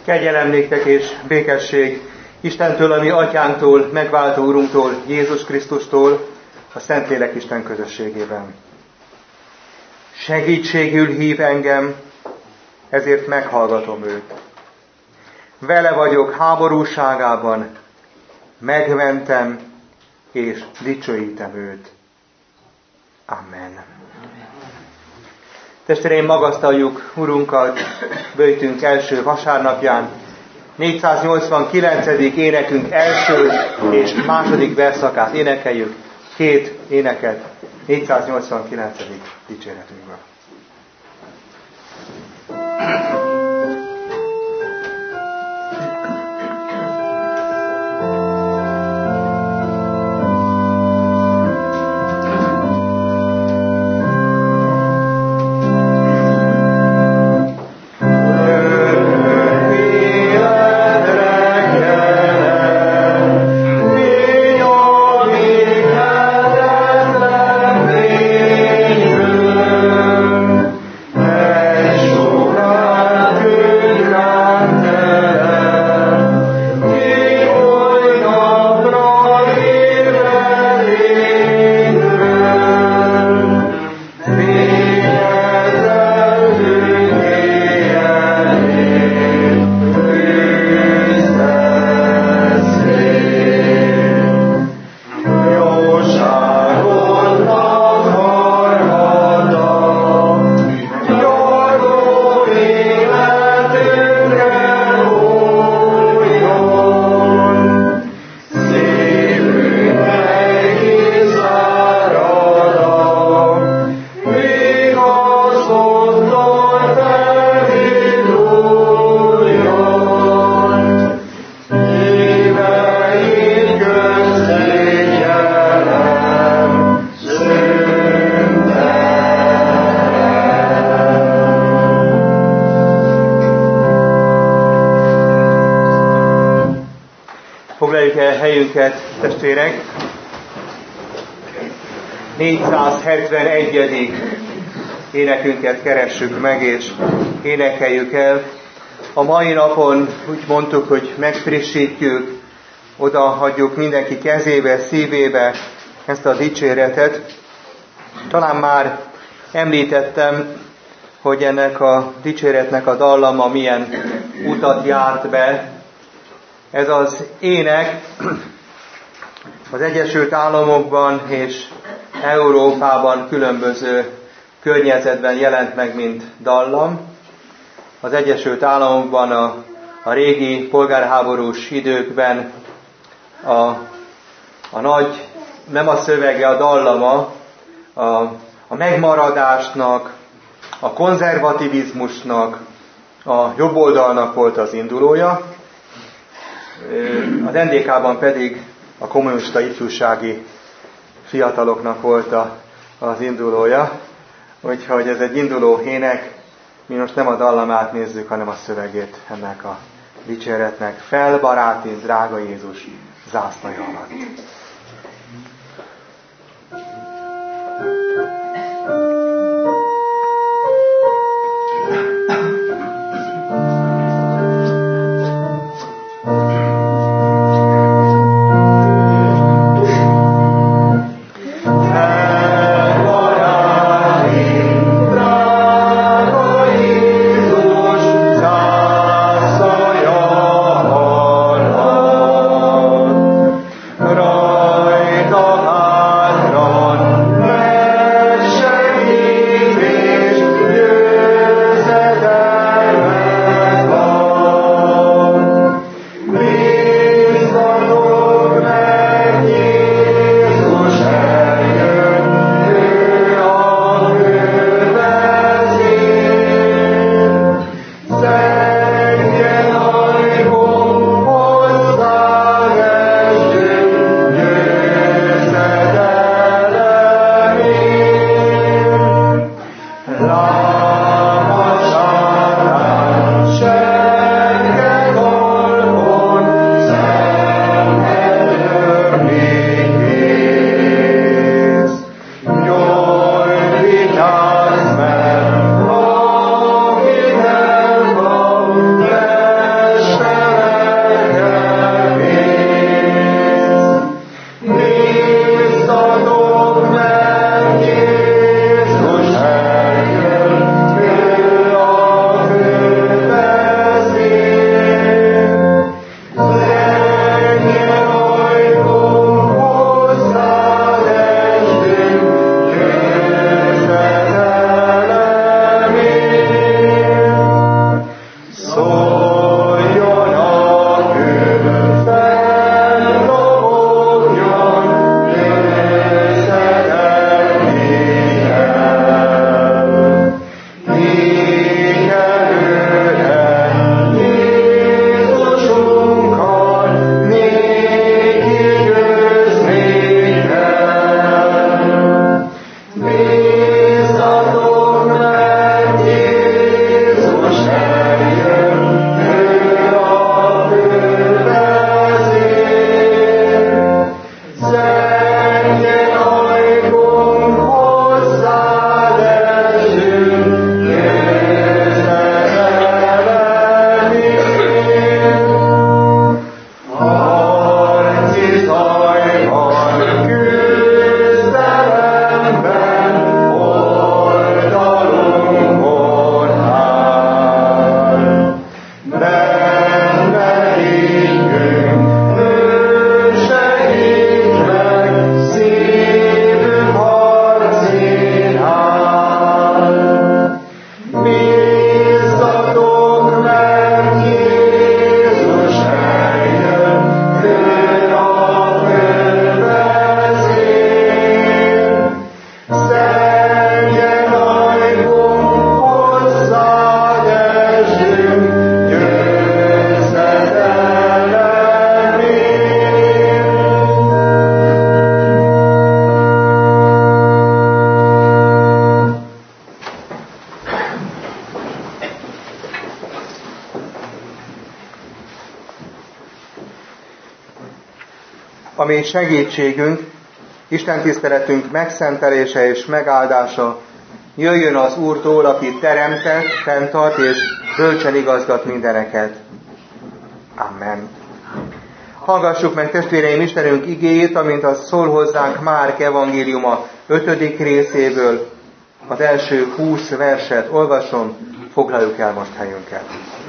Kegyelem néktek és békesség Istentől, a mi atyánktól, megváltó Urunktól, Jézus Krisztustól, a Szentlélek Isten közösségében. Segítségül hív engem, ezért meghallgatom őt. Vele vagyok háborúságában, megmentem és dicsőítem őt. Amen. Testvéreim, magasztaljuk Urunkat böjtünk első vasárnapján. 489. énekünk első és második verszakát énekeljük, 2 éneket 489. dicséretünkből. Foglaljuk el helyünket, testvérek. 471. énekünket keressük meg, és énekeljük el. A mai napon úgy mondtuk, hogy megfrissítjük, oda hagyjuk mindenki kezébe, szívébe ezt a dicséretet. Talán már említettem, hogy ennek a dicséretnek a dallama milyen utat járt be. Ez az ének az Egyesült Államokban és Európában különböző környezetben jelent meg, mint dallam. Az Egyesült Államokban a régi polgárháborús időkben a nagy, nem a szövege, a dallama a megmaradásnak, a konzervativizmusnak, a jobboldalnak volt az indulója. Az NDK-ban pedig a kommunista ifjúsági fiataloknak volt az indulója. Úgyhogy ez egy induló ének, mi most nem a dallamát nézzük, hanem a szövegét ennek a dicséretnek. Fel, baráti, drága Jézus zászlaja alatt. Ra ami segítségünk, Isten tiszteletünk megszentelése és megáldása jöjjön az Úrtól, aki teremtett, fenntart és bölcsen igazgat mindeneket. Amen. Hallgassuk meg, testvéreim, Istenünk igéjét, amint az szól hozzánk Márk evangéliuma 5. részéből. Az első 20 verset olvasom, foglaljuk el most helyünket.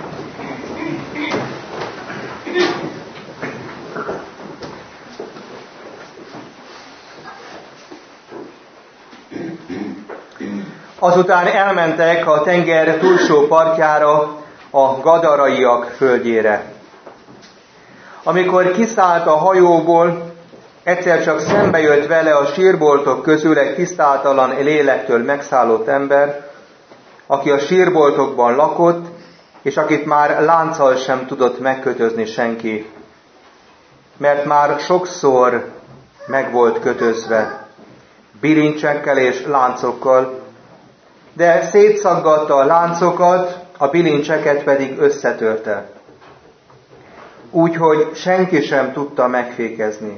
Azután elmentek a tenger túlsó partjára, a gadaraiak földjére. Amikor kiszállt a hajóból, egyszer csak szembe jött vele a sírboltok közül egy tisztátalan lélektől megszállott ember, aki a sírboltokban lakott, és akit már lánccal sem tudott megkötözni senki, mert már sokszor meg volt kötözve, bilincsekkel és láncokkal, de szétszaggatta a láncokat, a bilincseket pedig összetörte. Úgyhogy senki sem tudta megfékezni.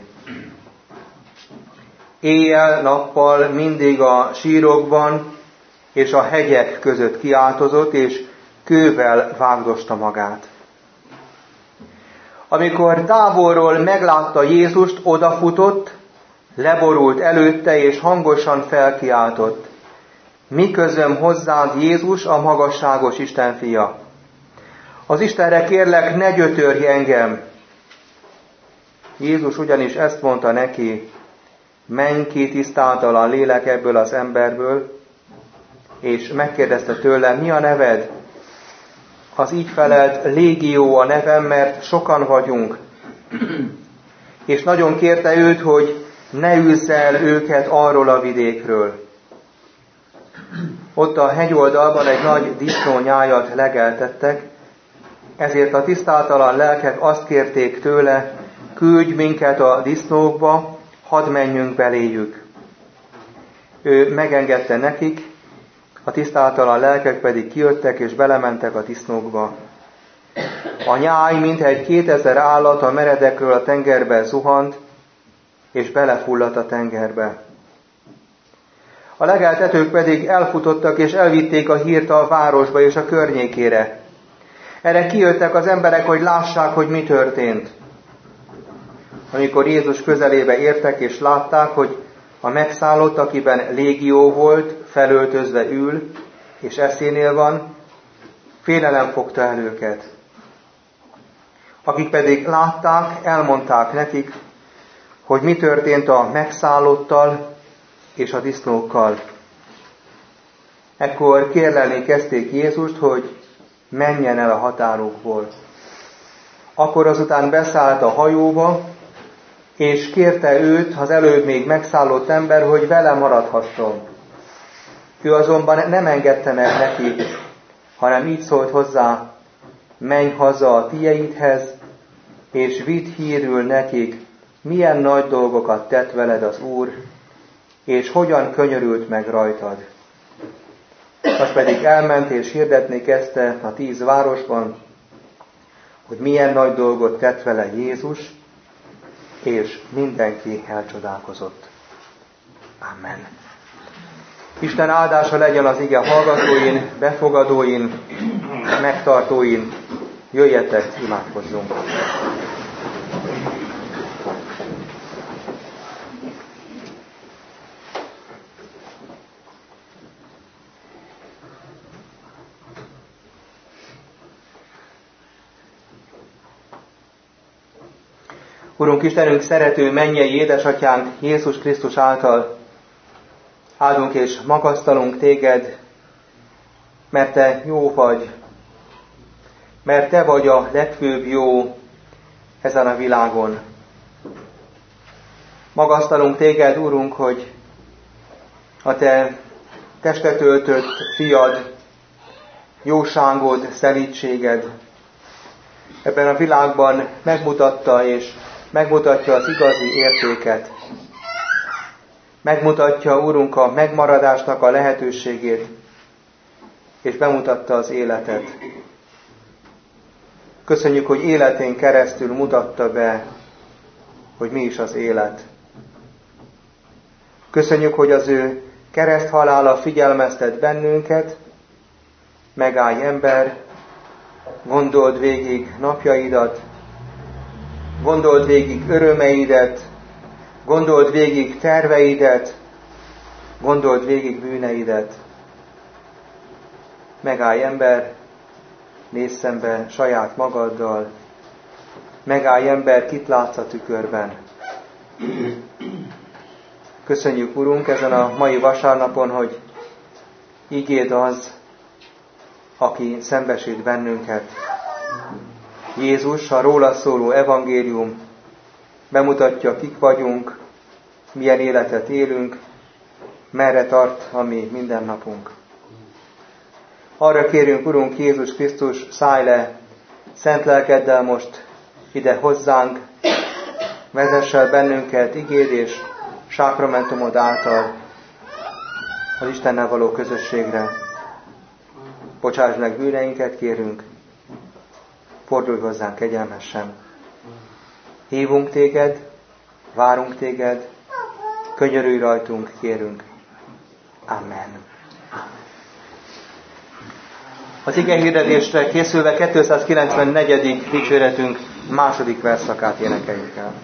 Éjjel-nappal mindig a sírokban és a hegyek között kiáltozott, és kővel vágdosta magát. Amikor távolról meglátta Jézust, odafutott, leborult előtte, és hangosan felkiáltott: Mi közöm hozzád, Jézus, a magasságos Isten fia? Az Istenre kérlek, ne gyötörj engem! Jézus ugyanis ezt mondta neki: Menj ki, tisztátalan lélek, ebből az emberből, és megkérdezte tőle: Mi a neved? Az így felelt: Légió a nevem, mert sokan vagyunk. És nagyon kérte őt, hogy ne űzz el őket arról a vidékről. Ott a hegyoldalban egy nagy disznónyájat legeltettek, ezért a tisztátalan lelkek azt kérték tőle: Küldj minket a disznókba, hadd menjünk beléjük. Ő megengedte nekik, a tisztátalan lelkek pedig kijöttek és belementek a disznókba. A nyáj mintegy 2000 állat a meredekről a tengerbe zuhant, és belefulladt a tengerbe. A legeltetők pedig elfutottak, és elvitték a hírt a városba és a környékére. Erre kijöttek az emberek, hogy lássák, hogy mi történt. Amikor Jézus közelébe értek, és látták, hogy a megszállott, akiben légió volt, felöltözve ül, és eszénél van, félelem fogta el őket. Akik pedig látták, elmondták nekik, hogy mi történt a megszállottal és a disznókkal. Ekkor kérlelni kezdték Jézust, hogy menjen el a határukból. Akkor azután beszállt a hajóba, és kérte őt, az előbb még megszállott ember, hogy vele maradhasson. Ő azonban nem engedte meg neki, hanem így szólt hozzá: Menj haza a tieidhez, és vidd hírül nekik, milyen nagy dolgokat tett veled az Úr, és hogyan könyörült meg rajtad. Az pedig elment és hirdetni kezdte a 10 városban, hogy milyen nagy dolgot tett vele Jézus, és mindenki elcsodálkozott. Amen. Isten áldása legyen az ige hallgatóin, befogadóin, megtartóin. Jöjjetek, imádkozzunk! Urunk Istenünk, szerető mennyei édesatyánk, Jézus Krisztus által áldunk és magasztalunk téged, mert te jó vagy, mert te vagy a legfőbb jó ezen a világon. Magasztalunk téged, Urunk, hogy a te testet öltött fiad, jóságod, szelídséged ebben a világban megmutatta és megmutatja az igazi értéket. Megmutatja, Urunk, a megmaradásnak a lehetőségét, és bemutatta az életet. Köszönjük, hogy életén keresztül mutatta be hogy mi is az élet. Köszönjük, hogy az ő kereszthalála figyelmeztet bennünket. Megállj, ember, gondold végig napjaidat, gondold végig örömeidet, gondold végig terveidet, gondold végig bűneidet. Megállj, ember, nézz szembe saját magaddal. Megállj, ember, kit látsz a tükörben. Köszönjük, Urunk, ezen a mai vasárnapon, hogy igéd az, aki szembesít bennünket. Jézus, a róla szóló evangélium bemutatja, kik vagyunk, milyen életet élünk, merre tart a mi mindennapunk. Arra kérünk, Urunk Jézus Krisztus, szállj le szent lelkeddel most ide hozzánk, vezess el bennünket igéd és sákramentumod által az Istennel való közösségre. Bocsáss meg bűneinket, kérünk, fordulj hozzánk kegyelmesen. Hívunk téged, várunk téged, könyörülj rajtunk, kérünk. Amen. Az igehirdetésre készülve 294. dicséretünk második versszakát énekeljük el.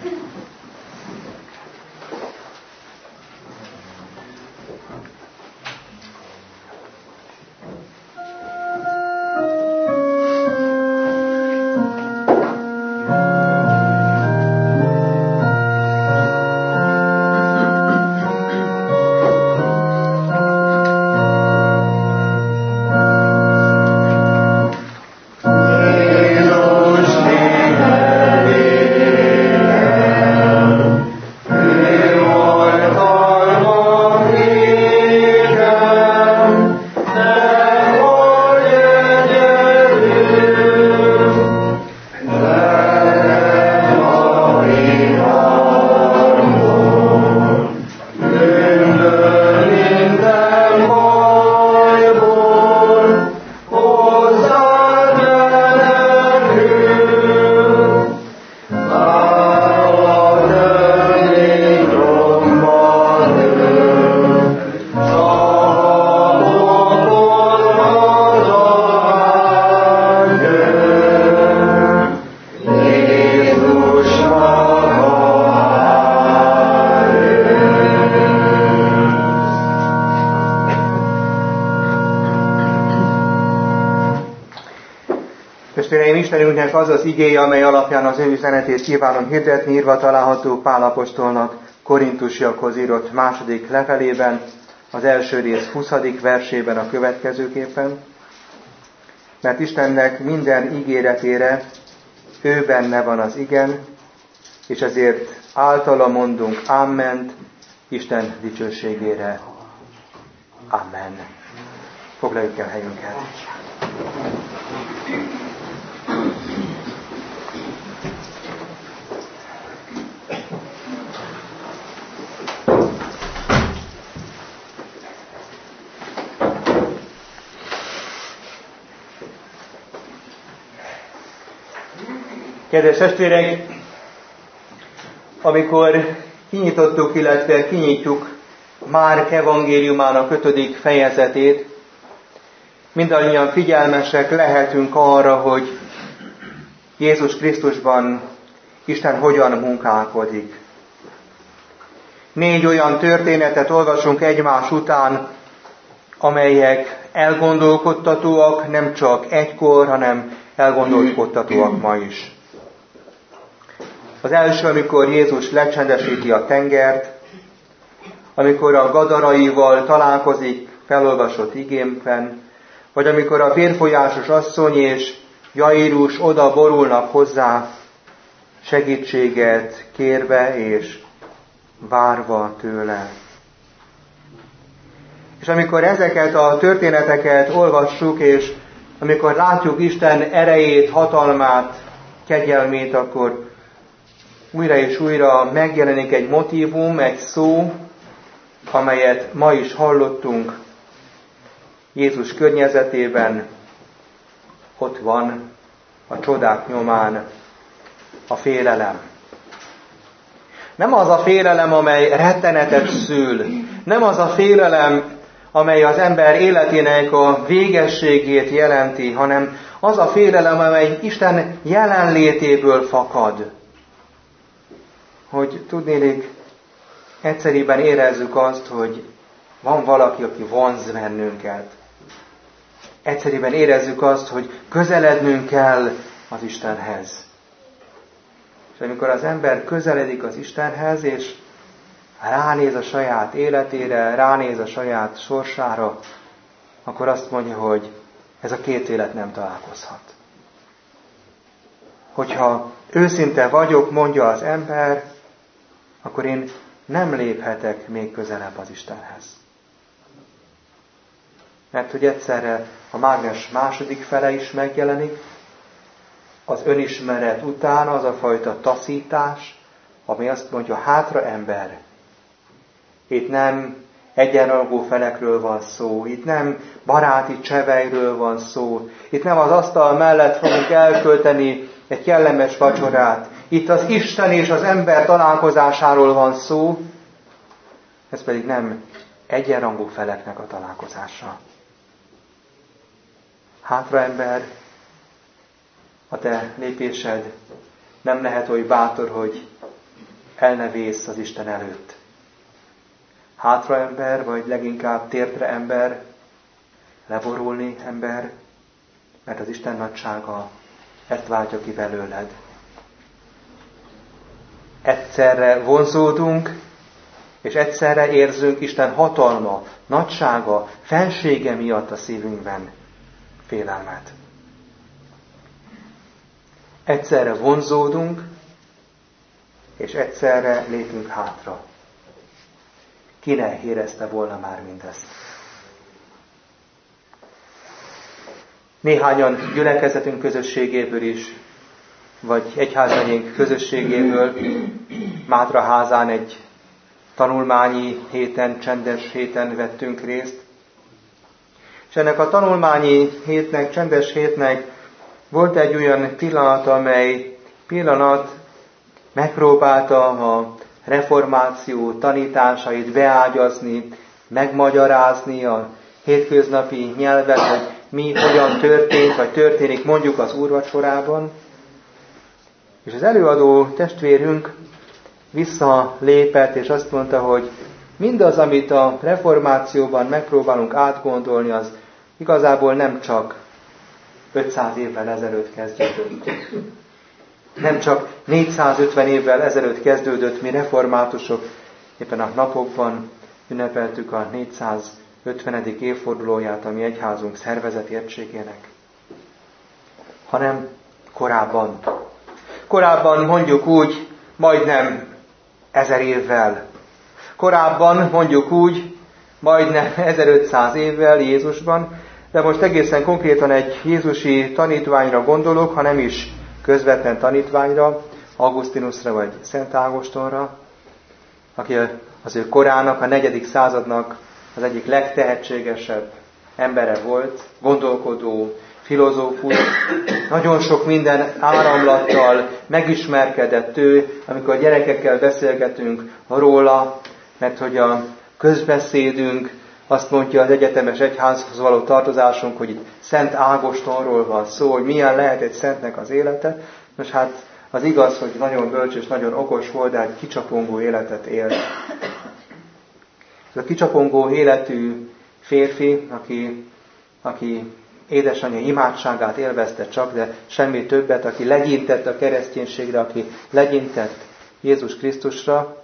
Istenünknek az az igéje, amely alapján az ő üzenetét kívánom hirdetni, írva található Pál apostolnak korintusiakhoz írott második levelében, az első rész 20. versében a következőképpen. Mert Istennek minden ígéretére ő benne van az igen, és ezért általa mondunk áment Isten dicsőségére. Amen. Foglaljuk el helyünket. Kedves testvérek, amikor kinyitottuk, illetve kinyitjuk Márk evangéliumának 5. fejezetét, mindannyian figyelmesek lehetünk arra, hogy Jézus Krisztusban Isten hogyan munkálkodik. 4 olyan történetet olvasunk egymás után, amelyek elgondolkodtatóak nem csak egykor, hanem elgondolkodtatóak ma is. Az első, amikor Jézus lecsendesíti a tengert, amikor a gadaraival találkozik felolvasott igémben, vagy amikor a vérfolyásos asszony és Jairus oda borulnak hozzá segítséget kérve és várva tőle. És amikor ezeket a történeteket olvassuk, és amikor látjuk Isten erejét, hatalmát, kegyelmét, akkor újra és újra megjelenik egy motívum, egy szó, amelyet ma is hallottunk Jézus környezetében. Ott van a csodák nyomán a félelem. Nem az a félelem, amely rettenetet szül. Nem az a félelem, amely az ember életének a végességét jelenti, hanem az a félelem, amely Isten jelenlétéből fakad. Hogy tudnélik, egyszerűen érezzük azt, hogy van valaki, aki vonz bennünket. Egyszerűen érezzük azt, hogy közelednünk kell az Istenhez. És amikor az ember közeledik az Istenhez, és ránéz a saját életére, ránéz a saját sorsára, akkor azt mondja, hogy ez a két élet nem találkozhat. Hogyha őszinte vagyok, mondja az ember, akkor én nem léphetek még közelebb az Istenhez. Mert hogy egyszerre a mágnes második fele is megjelenik, az önismeret után az a fajta taszítás, ami azt mondja, hátra ember. Itt nem egyenrangú felekről van szó, itt nem baráti cseveiről van szó, itt nem az asztal mellett fogunk elkölteni egy kellemes vacsorát, itt az Isten és az ember találkozásáról van szó, ez pedig nem egyenrangú feleknek a találkozása. Hátra ember, a te lépésed nem lehet oly bátor, hogy el ne vész az Isten előtt. Hátra ember, vagy leginkább térdre ember, leborulni ember, mert az Isten nagysága ezt váltja ki belőled. Egyszerre vonzódunk, és egyszerre érzünk Isten hatalma, nagysága, fensége miatt a szívünkben félelmet. Egyszerre vonzódunk, és egyszerre lépünk hátra. Ki ne érezte volna már mindezt? Néhányan gyülekezetünk közösségéből is, vagy egyházmegyénk közösségéből Mátraházán egy tanulmányi héten, csendes héten vettünk részt. És ennek a tanulmányi hétnek, csendes hétnek volt egy olyan pillanat, amely pillanat megpróbálta a reformáció tanításait beágyazni, megmagyarázni a hétköznapi nyelven, hogy mi hogyan történt, vagy történik mondjuk az úrvacsorában. És az előadó testvérünk visszalépett, és azt mondta, hogy mindaz, amit a reformációban megpróbálunk átgondolni, az igazából nem csak 500 évvel ezelőtt kezdődött. Nem csak 450 évvel ezelőtt kezdődött, mi reformátusok éppen a napokban ünnepeltük a 450. évfordulóját a mi egyházunk szervezeti egységének, hanem korábban. Korábban mondjuk úgy, majdnem 1000 évvel. Korábban mondjuk úgy, majdnem 1500 évvel Jézusban, de most egészen konkrétan egy jézusi tanítványra gondolok, ha nem is közvetlen tanítványra, Augustinusra vagy Szent Ágostonra, aki az ő korának, a 4. századnak az egyik legtehetségesebb embere volt, gondolkodó, filozófus, nagyon sok minden áramlattal megismerkedett ő, amikor a gyerekekkel beszélgetünk róla, mert hogy a közbeszédünk azt mondja az egyetemes egyházhoz való tartozásunk, hogy itt Szent Ágostonról van szó, hogy milyen lehet egy szentnek az élete. Nos hát az igaz, hogy nagyon bölcs és nagyon okos volt, de egy kicsapongó életet élt. Ez a kicsapongó életű férfi, aki édesanyja imádságát élvezte csak, de semmi többet, aki legyintett a kereszténységre, aki legyintett Jézus Krisztusra,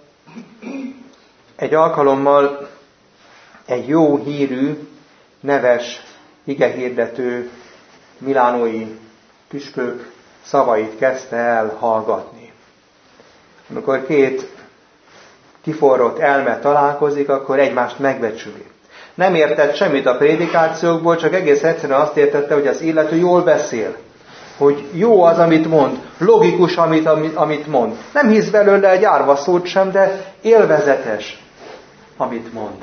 egy alkalommal egy jó hírű, neves, igehirdető milánói püspök szavait kezdte el hallgatni. Amikor két kiforrott elme találkozik, akkor egymást megbecsüli. Nem értett semmit a prédikációkból, csak egész egyszerűen azt értette, hogy az illető jól beszél. Hogy jó az, amit mond, logikus, amit mond. Nem hisz belőle egy árva szót sem, de élvezetes, amit mond.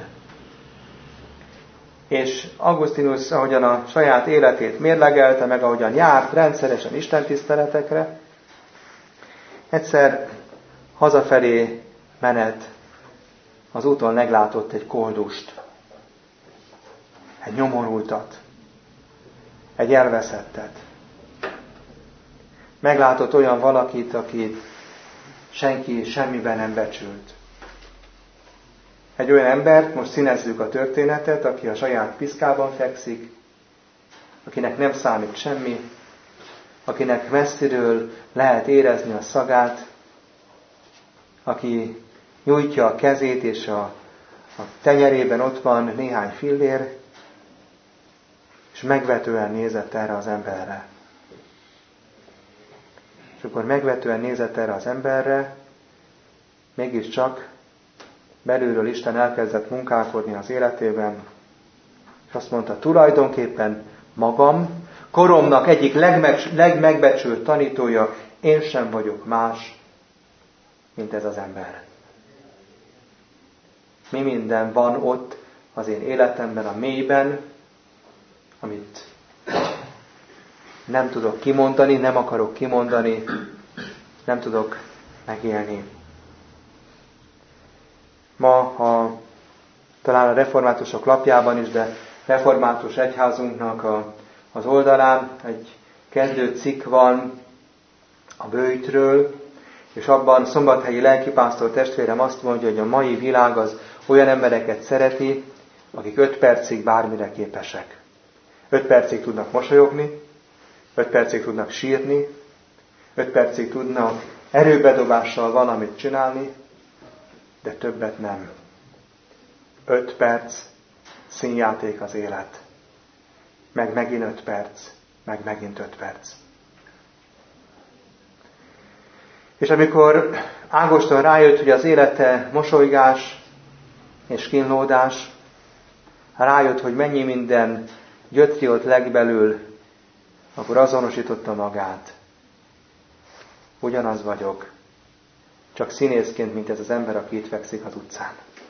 És Augustinus, ahogyan a saját életét mérlegelte, meg ahogyan járt rendszeresen istentiszteletekre, egyszer hazafelé menet az úton meglátott egy koldust, egy nyomorultat, egy elveszettet. Meglátott olyan valakit, akit senki semmiben nem becsült. Egy olyan embert, most színezzük a történetet, aki a saját piszkában fekszik, akinek nem számít semmi, akinek messziről lehet érezni a szagát, aki nyújtja a kezét, és a tenyerében ott van néhány fillér, és megvetően nézett erre az emberre. És akkor megvetően nézett erre az emberre, mégiscsak belülről Isten elkezdett munkálkodni az életében, és azt mondta, tulajdonképpen magam, koromnak egyik legmegbecsült tanítója, én sem vagyok más, mint ez az ember. Mi minden van ott az én életemben, a mélyben, amit nem tudok kimondani, nem akarok kimondani, nem tudok megélni. Ma, talán a reformátusok lapjában is, de református egyházunknak az oldalán egy kezdő cikk van a bőjtről, és abban szombathelyi lelkipásztor testvérem azt mondja, hogy a mai világ az olyan embereket szereti, akik 5 percig bármire képesek. 5 percig tudnak mosolyogni, 5 percig tudnak sírni, 5 percig tudnak erőbedobással valamit csinálni, de többet nem. 5 perc, színjáték az élet. Meg megint 5 perc, meg megint 5 perc. És amikor Ágoston rájött, hogy az élete mosolygás és kínlódás, rájött, hogy mennyi minden gyötri ott legbelül, akkor azonosította magát. Ugyanaz vagyok, csak színészként, mint ez az ember, aki itt fekszik az utcán.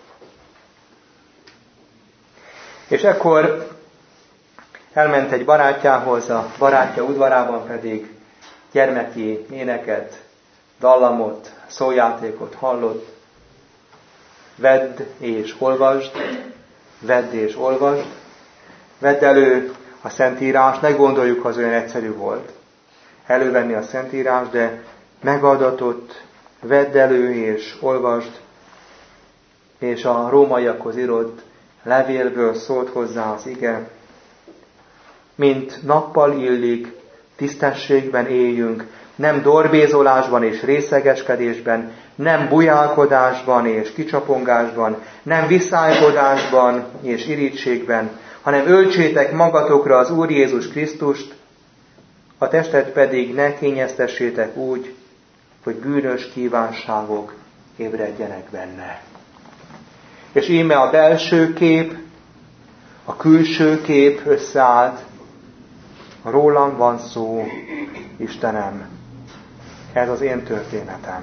És ekkor elment egy barátjához, a barátja udvarában pedig gyermeki éneket, dallamot, szójátékot hallott. Vedd és olvasd, vedd és olvasd. Vedd elő a Szentírást, ne gondoljuk, az olyan egyszerű volt elővenni a Szentírást, de megadatott, vedd elő és olvasd, és a rómaiakhoz írott levélből szólt hozzá az ige, mint nappal illik, tisztességben éljünk, nem dorbézolásban és részegeskedésben, nem bujálkodásban és kicsapongásban, nem viszálykodásban és irítségben, hanem öltsétek magatokra az Úr Jézus Krisztust, a testet pedig ne kényeztessétek úgy, hogy bűnös kívánságok ébredjenek benne. És íme a belső kép, a külső kép összeállt, rólam van szó, Istenem. Ez az én történetem.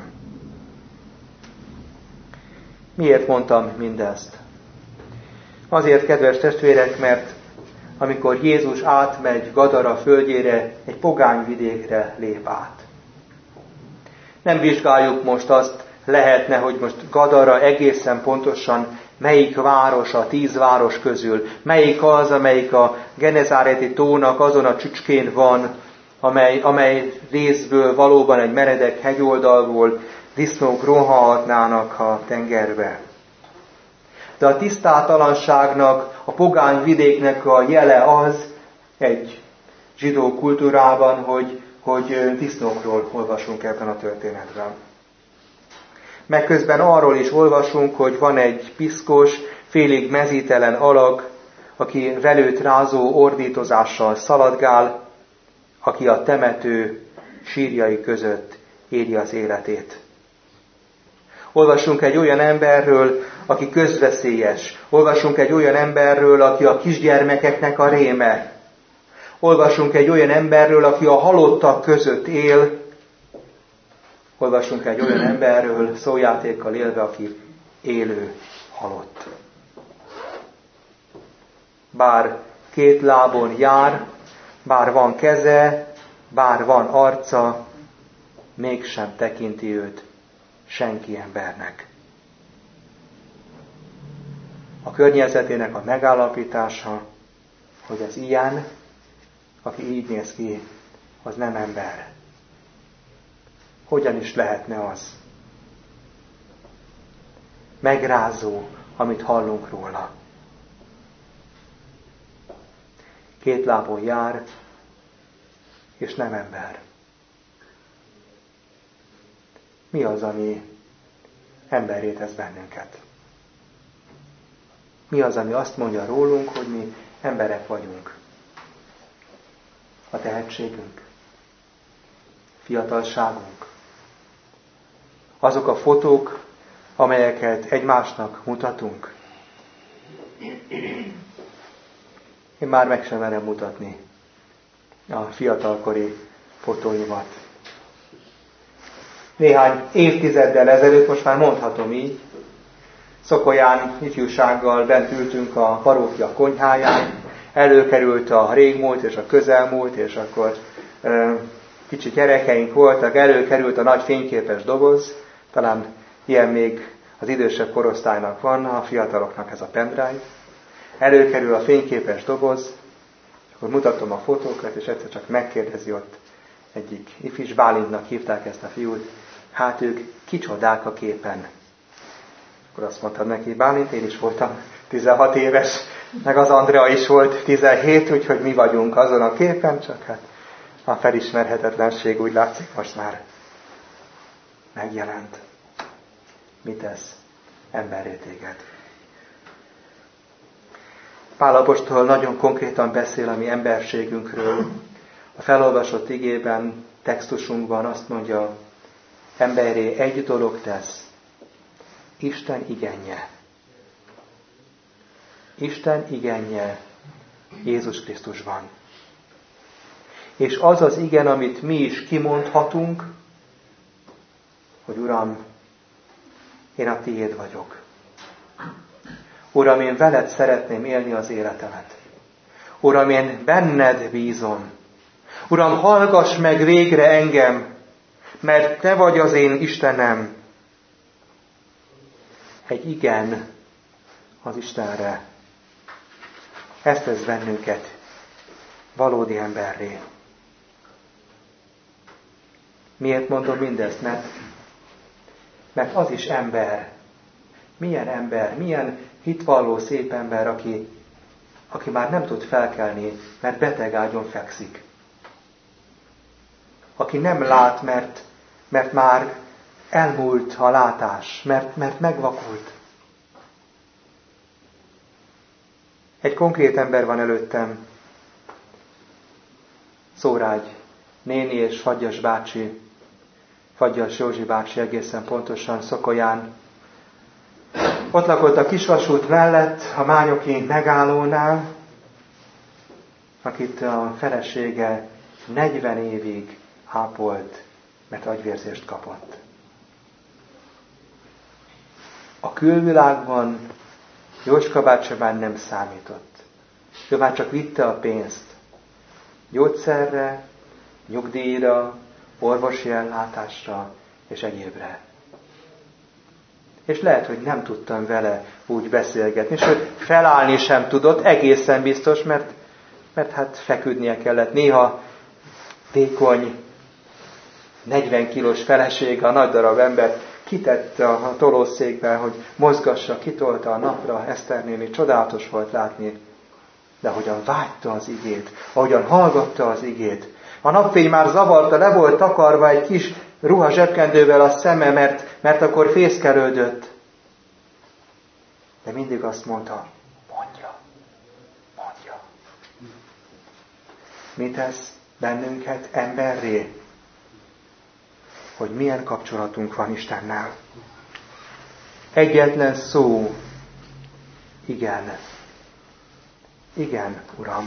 Miért mondtam mindezt? Azért, kedves testvérek, mert amikor Jézus átmegy Gadara földjére, egy pogányvidékre lép át. Nem vizsgáljuk most azt, lehetne, hogy most Gadara egészen pontosan melyik város a 10 város közül, melyik az, amelyik a Genezáreti tónak azon a csücskén van, amely részből valóban egy meredek hegyoldalból disznók rohanhatnának a tengerbe. De a tisztátalanságnak, a pogány vidéknek a jele az egy zsidó kultúrában, hogy disznókról olvasunk ebben a történetben. Meg közben arról is olvasunk, hogy van egy piszkos, félig mezítelen alak, aki velőt rázó ordítozással szaladgál, aki a temető sírjai között éri az életét. Olvasunk egy olyan emberről, aki közveszélyes. Olvasunk egy olyan emberről, aki a kisgyermekeknek a réme. Olvasunk egy olyan emberről, aki a halottak között él. Olvasunk egy olyan emberről, szójátékkal élve, aki élő halott. Bár 2 lábon jár, bár van keze, bár van arca, mégsem tekinti őt senki embernek. a környezetének a megállapítása, hogy az ilyen, aki így néz ki, az nem ember. Hogyan is lehetne az? Megrázó, amit hallunk róla. 2 lábon jár, és nem ember. Mi az, ami emberré tesz bennünket? Mi az, ami azt mondja rólunk, hogy mi emberek vagyunk? A tehetségünk? Fiatalságunk? Azok a fotók, amelyeket egymásnak mutatunk? Én már meg sem merem mutatni a fiatalkori fotóimat. Néhány évtizeddel ezelőtt, most már mondhatom így, Szokolyán ifjúsággal bent ültünk a parókia konyháján, előkerült a régmúlt és a közelmúlt, és akkor kicsi gyerekeink voltak, előkerült a nagy fényképes doboz, talán ilyen még az idősebb korosztálynak van, a fiataloknak ez a pendrive. Előkerül a fényképes doboz, akkor mutatom a fotókat, és egyszer csak megkérdezi ott egyik ifis, Bálintnak hívták ezt a fiút, hát ők kicsodák a képen. Akkor azt mondtam neki, Bálint, én is voltam 16 éves, meg az Andrea is volt 17, úgyhogy mi vagyunk azon a képen, csak hát a felismerhetetlenség úgy látszik most már megjelent. Mit tesz emberré téged? Pál apostol nagyon konkrétan beszél a mi emberségünkről. A felolvasott igében, textusunkban azt mondja, emberré egy dolog tesz, Isten igenje. Isten igenje Jézus Krisztusban. És az az igen, amit mi is kimondhatunk, hogy Uram, én a tiéd vagyok. Uram, én veled szeretném élni az életemet. Uram, én benned bízom. Uram, hallgass meg végre engem, mert te vagy az én Istenem. Egy igen az Istenre. Ezt tesz bennünket valódi emberré. Miért mondom mindezt? Mert az is ember. Milyen hitvalló szép ember, aki már nem tud felkelni, mert betegágyon fekszik. Aki nem lát, mert már elmúlt a látás, mert megvakult. Egy konkrét ember van előttem, Szórágy néni és Fagyas bácsi, Fagyas Józsi bácsi egészen pontosan Szokolyán. Ott lakott a kisvasút mellett, a Mányoki megállónál, akit a felesége 40 évig ápolt, mert agyvérzést kapott. A külvilágban Jóska bácsi már nem számított. Ő már csak vitte a pénzt. Gyógyszerre, nyugdíjra, orvosi ellátásra és egyébre. És lehet, hogy nem tudtam vele úgy beszélgetni, és hogy felállni sem tudott, egészen biztos, mert hát feküdnie kellett. Néha vékony, 40 kilós felesége, a nagy darab ember kitette a tolószékbe, hogy mozgassa, kitolta a napra. Eszter néni, csodálatos volt látni, de ahogyan vágyta az igét, ahogyan hallgatta az igét. A napfény már zavarta, le volt takarva egy kis ruha zsebkendővel a szeme, mert akkor fészkelődött. De mindig azt mondta, mondja. Mit tesz bennünket emberré? Hogy milyen kapcsolatunk van Istennel. Egyetlen szó, igen. Igen, Uram.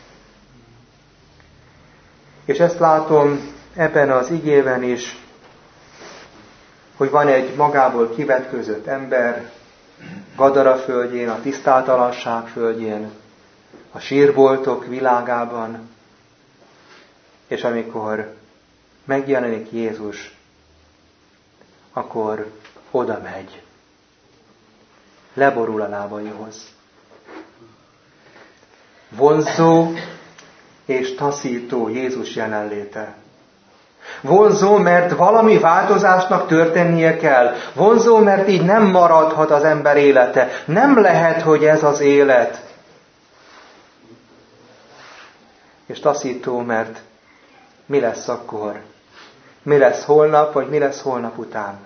És ezt látom ebben az igében is, hogy van egy magából kivetközött ember, Gadara földjén, a tisztátalanság földjén, a sírboltok világában, és amikor megjelenik Jézus, akkor oda megy. leborul a lábaihoz. Vonzó és taszító Jézus jelenléte. Vonzó, mert valami változásnak történnie kell. Vonzó, mert így nem maradhat az ember élete. Nem lehet, hogy ez az élet. És taszító, mert mi lesz akkor? Mi lesz holnap, vagy mi lesz holnap után?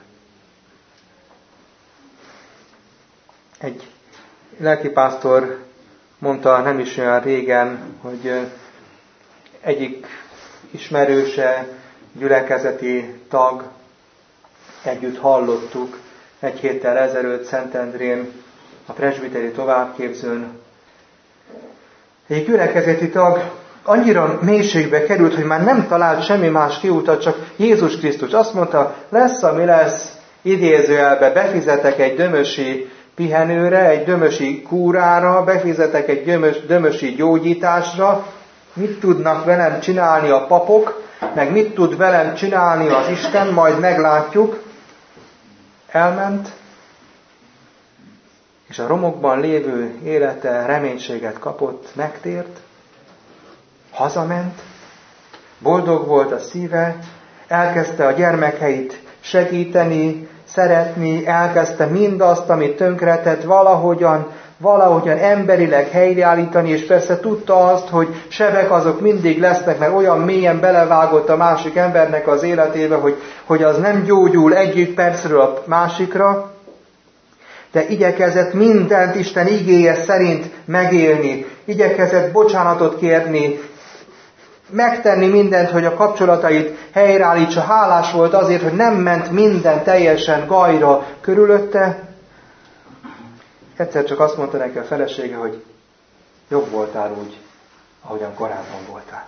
Egy lelkipásztor mondta nem is olyan régen, hogy egyik ismerőse, gyülekezeti tag, együtt hallottuk egy héttel ezelőtt Szentendrén, a presbiteri továbbképzőn. Egy gyülekezeti tag annyira mélységbe került, hogy már nem talált semmi más kiutat, csak Jézus Krisztus. Azt mondta, lesz, ami lesz, idézőjelbe befizetek egy dömösi pihenőre, egy dömösi kúrára, befizetek egy dömösi gyógyításra, mit tudnak velem csinálni a papok, meg mit tud velem csinálni az Isten, majd meglátjuk. Elment, és a romokban lévő élete reménységet kapott, megtért, hazament, boldog volt a szíve, elkezdte a gyermekeit segíteni, szeretni, elkezdte mindazt, amit tönkretett, valahogyan emberileg helyreállítani, és persze tudta azt, hogy sebek azok mindig lesznek, mert olyan mélyen belevágott a másik embernek az életébe, hogy az nem gyógyul egyik percről a másikra, de igyekezett mindent Isten igéje szerint megélni, igyekezett bocsánatot kérni, megtenni mindent, hogy a kapcsolatait helyreállítsa, hálás volt azért, hogy nem ment minden teljesen gajra körülötte. Egyszer csak azt mondta neki a felesége, hogy jobb voltál úgy, ahogyan korábban voltál.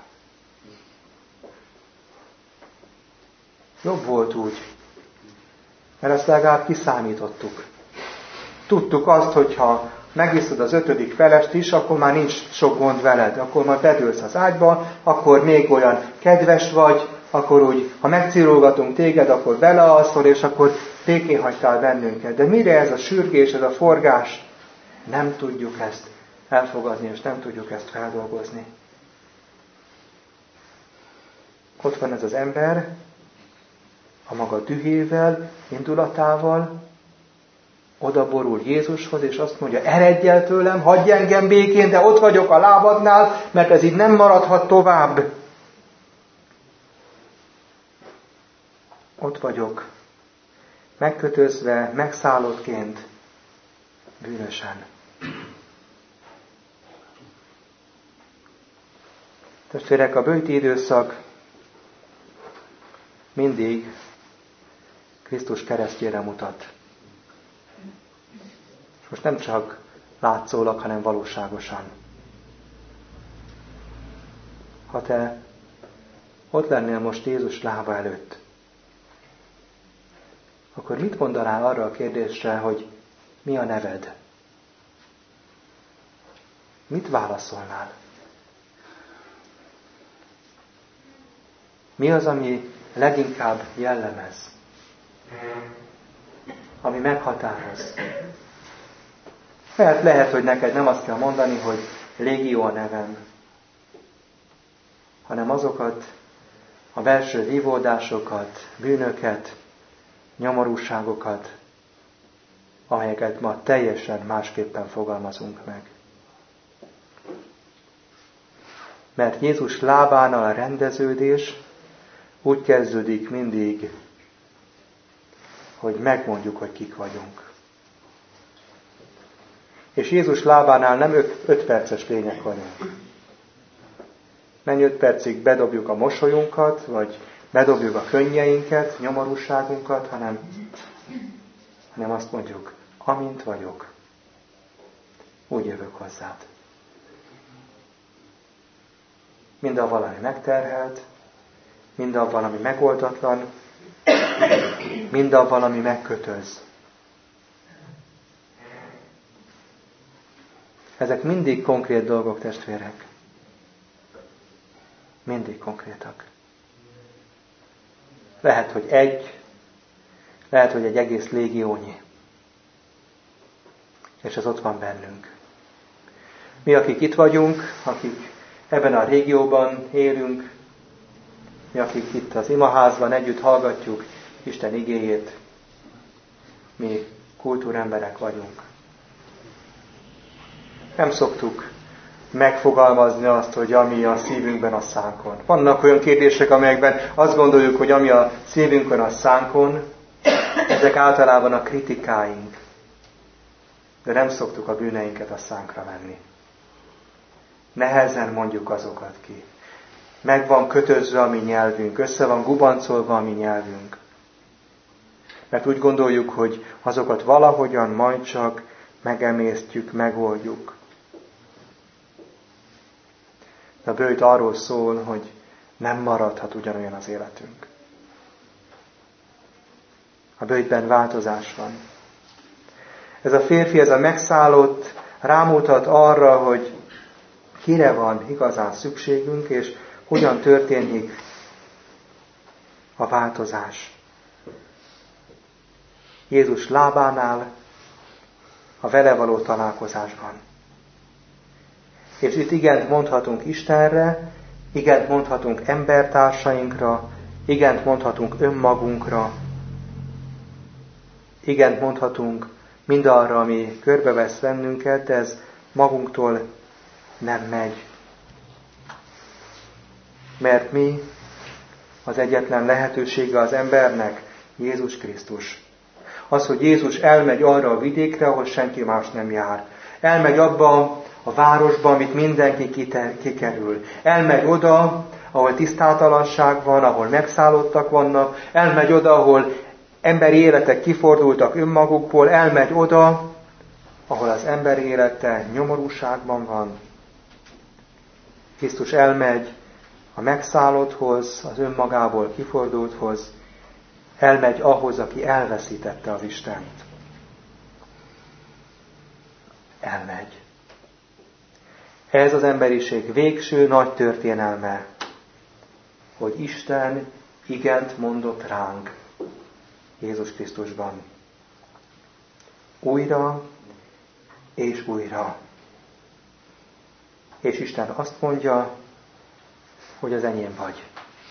Jobb volt úgy, mert ezt legalább kiszámítottuk. Tudtuk azt, hogyha megiszod az 5. felest is, akkor már nincs sok gond veled, akkor majd bedőlsz az ágyba, akkor még olyan kedves vagy, akkor úgy, ha megcirolgatunk téged, akkor belealszol, és akkor békén hagytál bennünket. De mire ez a sürgés, ez a forgás? Nem tudjuk ezt elfogadni, és nem tudjuk ezt feldolgozni. Ott van ez az ember, a maga dühével, indulatával, oda borul Jézushoz, és azt mondja, eredj el tőlem, hagyj engem békén, de ott vagyok a lábadnál, mert ez így nem maradhat tovább. Ott vagyok, megkötözve, megszállottként, bűnösen. Testvérek, a böjti időszak mindig Krisztus keresztjére mutat. Most nem csak látszólag, hanem valóságosan. Ha te ott lennél most Jézus lába előtt, akkor mit mondanál arra a kérdésre, hogy mi a neved? Mit válaszolnál? Mi az, ami leginkább jellemez? Ami meghatároz? Mert lehet, hogy neked nem azt kell mondani, hogy Légió a nevem, hanem azokat a belső vívódásokat, bűnöket, nyomorúságokat, amelyeket ma teljesen másképpen fogalmazunk meg. Mert Jézus lábánál a rendeződés úgy kezdődik mindig, hogy megmondjuk, hogy kik vagyunk. És Jézus lábánál nem 5 perces lények vagyunk. Nem 5 percig bedobjuk a mosolyunkat, vagy bedobjuk a könnyeinket, nyomorúságunkat, hanem azt mondjuk, amint vagyok, úgy jövök hozzád. Mindavval, ami megterhelt, mindavval, ami megoldatlan, mindavval, ami megkötöz. Ezek mindig konkrét dolgok, testvérek. Mindig konkrétak. Lehet, hogy egy egész légiónyi. és ez ott van bennünk. Mi, akik itt vagyunk, akik ebben a régióban élünk, mi, akik itt az imaházban együtt hallgatjuk Isten igéjét, mi kultúremberek vagyunk. Nem szoktuk megfogalmazni azt, hogy ami a szívünkben a szánkon. Vannak olyan kérdések, amelyekben azt gondoljuk, hogy ami a szívünkön a szánkon, ezek általában a kritikáink. De nem szoktuk a bűneinket a szánkra venni. Nehezen mondjuk azokat ki. Meg van kötözve a mi nyelvünk, össze van gubancolva a mi nyelvünk. Mert úgy gondoljuk, hogy azokat valahogyan majd csak megemésztjük, megoldjuk. De a bőjt arról szól, hogy nem maradhat ugyanolyan az életünk. A bőjtben változás van. Ez a férfi, ez a megszállott rámutat arra, hogy kire van igazán szükségünk, és hogyan történik a változás. Jézus lábánál, a vele való találkozásban. És itt igent mondhatunk Istenre, igent mondhatunk embertársainkra, igent mondhatunk önmagunkra, igent mondhatunk mindarra, ami körbevesz bennünket, de ez magunktól nem megy. Mert mi az egyetlen lehetősége az embernek? Jézus Krisztus. Az, hogy Jézus elmegy arra a vidékre, ahol senki más nem jár. Elmegy abba a városba, amit mindenki kikerül. Elmegy oda, ahol tisztátalanság van, ahol megszállottak vannak. Elmegy oda, ahol emberi életek kifordultak önmagukból. Elmegy oda, ahol az emberi élete nyomorúságban van. Krisztus elmegy a megszállotthoz, az önmagából kifordulthoz, elmegy ahhoz, aki elveszítette az Istent. Elmegy. Ez az emberiség végső nagy történelme, hogy Isten igent mondott ránk Jézus Krisztusban. Újra és újra. És Isten azt mondja, hogy az enyém vagy.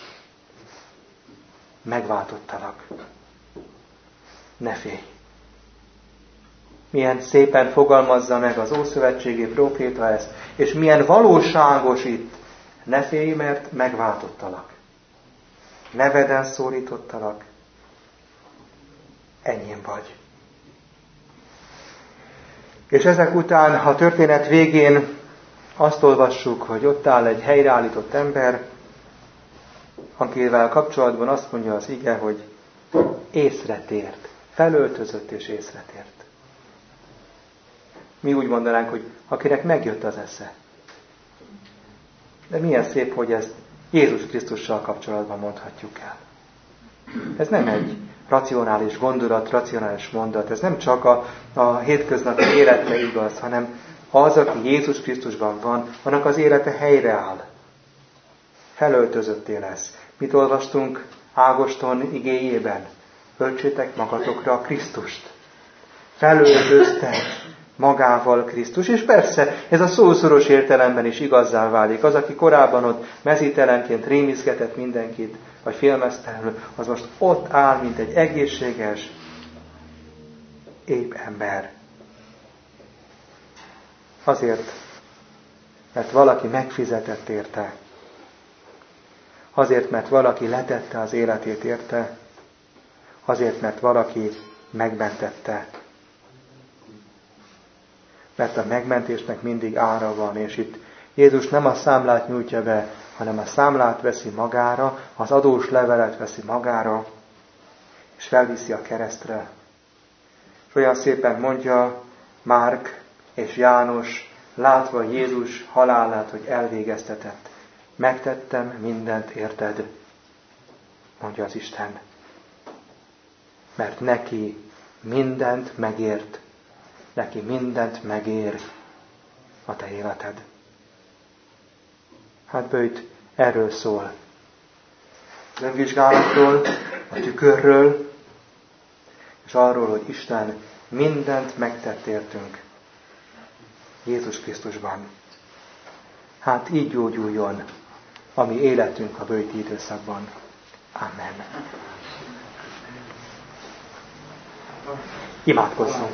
Megváltottalak. Ne félj. Milyen szépen fogalmazza meg az ószövetségi próféta ezt, és milyen valóságos itt. Ne félj, mert megváltottalak. Neveden szólítottalak. Enyém vagy. És ezek után, a történet végén azt olvassuk, hogy ott áll egy helyreállított ember, akivel kapcsolatban azt mondja az ige, hogy észretért. Felöltözött és észretért. Mi úgy mondanánk, hogy akinek megjött az esze. De milyen szép, hogy ezt Jézus Krisztussal kapcsolatban mondhatjuk el. Ez nem egy racionális gondolat, racionális mondat. Ez nem csak a hétköznapi életre igaz, hanem az, aki Jézus Krisztusban van, annak az élete helyreáll. Felöltözötté lesz. Mit olvastunk Ágoston igéjében? Öltsétek magatokra a Krisztust. Felöltöztek magával Krisztus. És persze, ez a szószoros értelemben is igazzá válik. Az, aki korábban ott mezítelenként rémizgetett mindenkit, vagy félmeztelenül, az most ott áll, mint egy egészséges, épp ember. Azért, mert valaki megfizetett érte. Azért, mert valaki letette az életét érte. Azért, mert valaki megmentette. Mert a megmentésnek mindig ára van, és itt Jézus nem a számlát nyújtja be, hanem a számlát veszi magára, az adós levelet veszi magára, és felviszi a keresztre. És olyan szépen mondja Márk és János, látva Jézus halálát, hogy elvégeztetett. Megtettem mindent érted, mondja az Isten. Mert neki mindent megért, neki mindent megér a te életed. Hát bőjt erről szól. Az önvizsgálatról, a tükörről, és arról, hogy Isten mindent megtett értünk. Jézus Krisztusban. Hát így gyógyuljon a mi életünk a böjti időszakban. Amen. Imádkozzunk!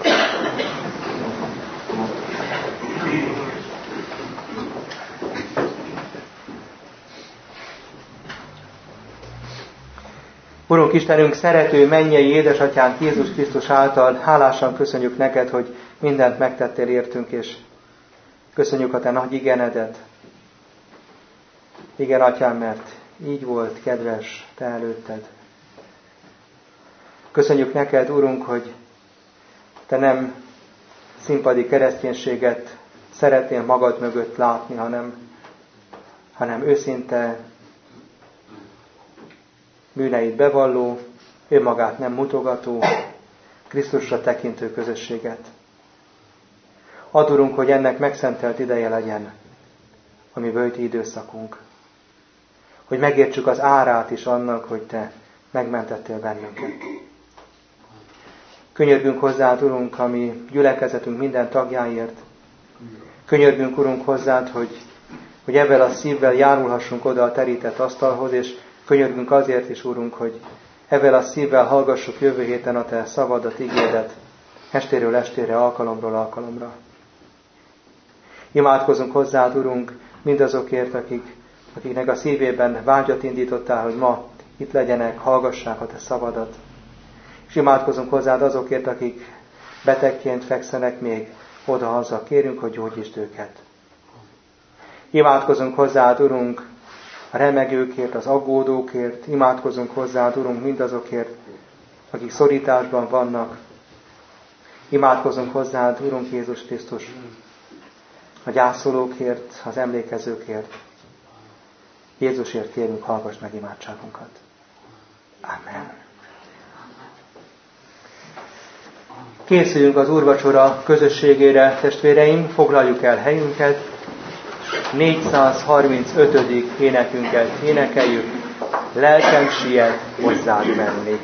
Urunk Istenünk, szerető mennyei édesatyánk Jézus Krisztus által hálásan köszönjük neked, hogy mindent megtettél értünk, és köszönjük a te nagy igenedet. Igen, atyám, mert így volt kedves te előtted. Köszönjük neked, Urunk, hogy te nem színpadi kereszténységet szeretnél magad mögött látni, hanem őszinte bűneit bevalló, önmagát nem mutogató, Krisztusra tekintő közösséget. Add, Urunk, hogy ennek megszentelt ideje legyen a mi böjti időszakunk. Hogy megértsük az árát is annak, hogy te megmentettél bennünket. Könyörgünk hozzád, Urunk, a mi gyülekezetünk minden tagjáért. Könyörgünk, Urunk, hozzád, hogy ebben a szívvel járulhassunk oda a terített asztalhoz, és könyörgünk azért is, Urunk, hogy ebben a szívvel hallgassuk jövő héten a te szavadat, igédet, estéről estére, alkalomról alkalomra. Imádkozunk hozzád, Urunk, mindazokért, akiknek a szívében vágyat indítottál, hogy ma itt legyenek, hallgassák a te szavadat. És imádkozunk hozzád azokért, akik betegként fekszenek még oda-haza. Kérünk, hogy gyógyítsd őket. Imádkozunk hozzád, Urunk, a remegőkért, az aggódókért. Imádkozunk hozzád, Urunk, mindazokért, akik szorításban vannak. Imádkozunk hozzád, Urunk Jézus Krisztus, a gyászolókért, az emlékezőkért. Jézusért kérünk, hallgass meg imádságunkat. Amen. Készüljünk az úrvacsora közösségére, testvéreim, foglaljuk el helyünket. 435. énekünket énekeljük. Lelkem siet hozzád menni.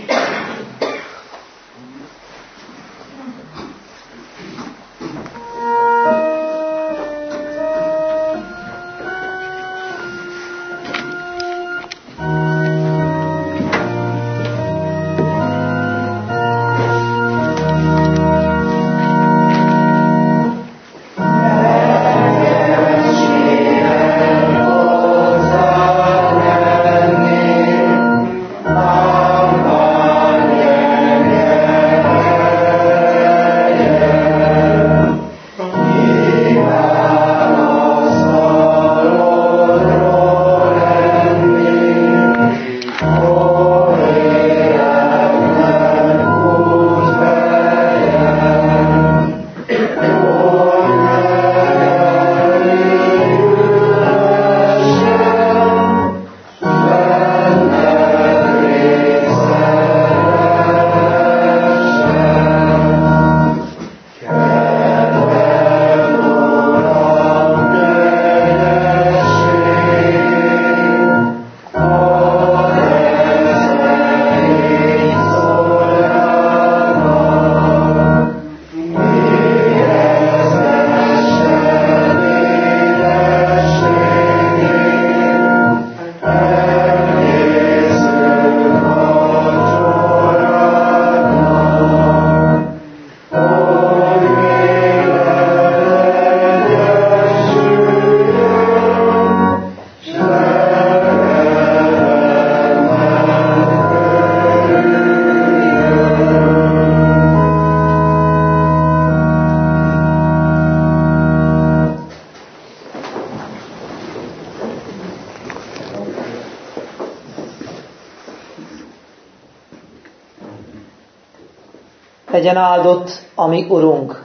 Legyen áldott a mi Urunk,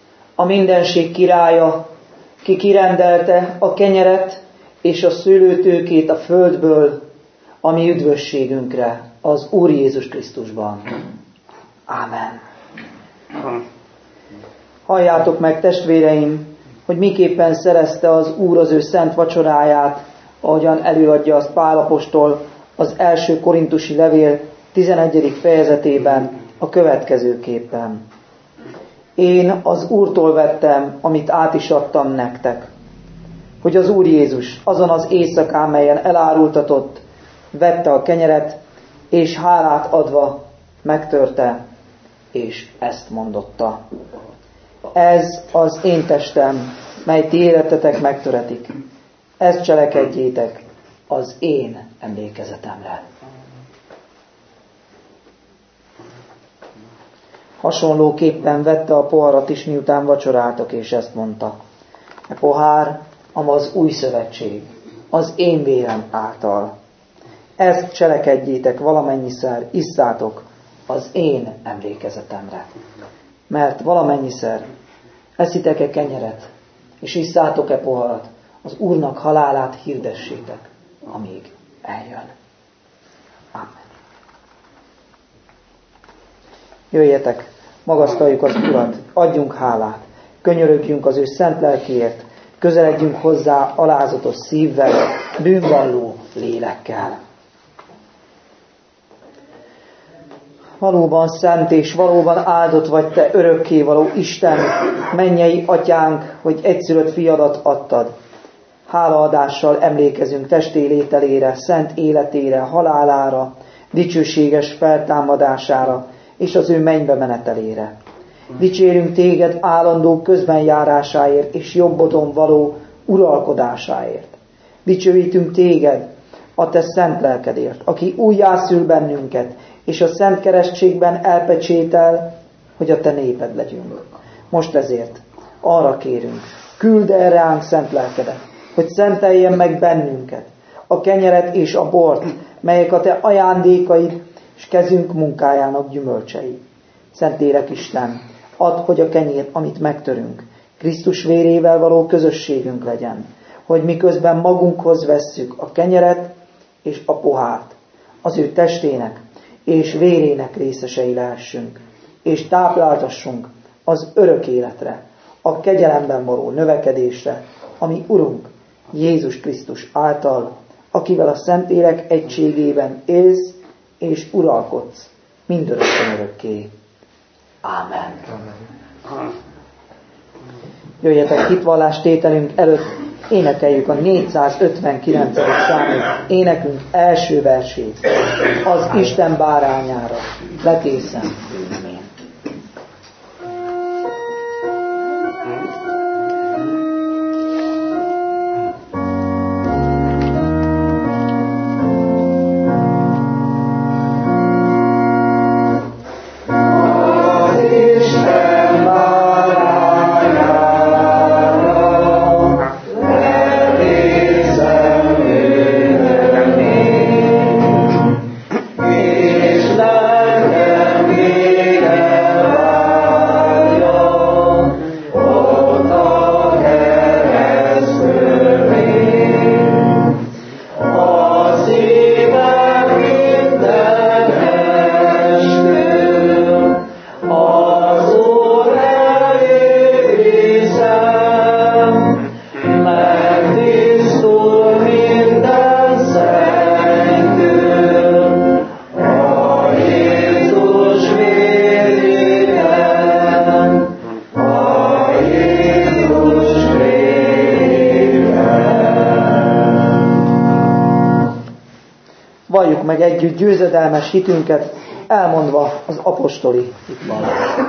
a mindenség királya, ki kirendelte a kenyeret és a szőlőtőkét a földből, a mi üdvösségünkre, az Úr Jézus Krisztusban. Ámen. Halljátok meg, testvéreim, hogy miképpen szerezte az Úr az ő szent vacsoráját, ahogyan előadja azt Pál apostol az első korintusi levél 11. fejezetében a következőképpen. Én az Úrtól vettem, amit át is adtam nektek. Hogy az Úr Jézus azon az éjszakán, melyen elárultatott, vette a kenyeret, és hálát adva megtörte, és ezt mondotta. Ez az én testem, mely ti életetek megtöretik. Ezt cselekedjétek az én emlékezetemre. Hasonlóképpen vette a poharat is, miután vacsoráltak, és ezt mondta. A pohár, ama az új szövetség, az én vérem által. Ezt cselekedjétek valamennyiszer, isszátok az én emlékezetemre. Mert valamennyiszer eszitek-e kenyeret, és isszátok-e poharat, az Úrnak halálát hirdessétek, amíg eljön. Amen. Jöjjetek, magasztaljuk az Urat, adjunk hálát, könyörögjünk az ő szent lelkéért, közeledjünk hozzá alázatos szívvel, bűnvalló lélekkel. Valóban szent és valóban áldott vagy te, örökkévaló Isten, mennyei atyánk, hogy egyszülött fiadat adtad. Hálaadással emlékezünk testi lételére, szent életére, halálára, dicsőséges feltámadására és az ő mennybe menetelére. Dicsérünk téged állandó közbenjárásáért és jobbodon való uralkodásáért. Dicsőítünk téged a te szent lelkedért, aki újjászül bennünket, és a szent keresztségben elpecsétel, hogy a te néped legyünk. Most ezért arra kérünk, küld el ránk szent lelkedet, hogy szenteljen meg bennünket, a kenyeret és a bort, melyek a te ajándékaid és kezünk munkájának gyümölcsei. Szentlélek Isten, add, hogy a kenyér, amit megtörünk, Krisztus vérével való közösségünk legyen, hogy miközben magunkhoz vesszük a kenyeret és a pohárt, az ő testének és vérének részesei lehessünk, és tápláltassunk az örök életre, a kegyelemben való növekedésre, ami Urunk Jézus Krisztus által, akivel a Szentlélek egységében élsz és uralkodsz mindörökkön örökké. Ámen. Jöjjetek, hitvallástételünk előtt énekeljük a 459. számú énekünk első versét. Az Isten bárányára letészem bűnömén. Valljuk meg együtt győzedelmes hitünket, elmondva az apostoli hitvallást.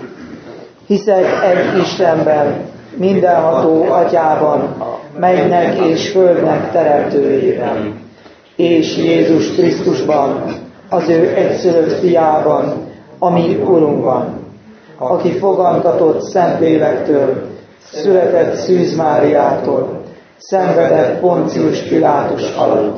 Hiszek egy Istenben, mindenható Atyában, mennynek és földnek teremtőjében, és Jézus Krisztusban, az ő egyszülött fiában, ami Urunkban, aki fogantatott Szentlélektől, született Szűz Máriától, szenvedett Poncius Pilátus alatt,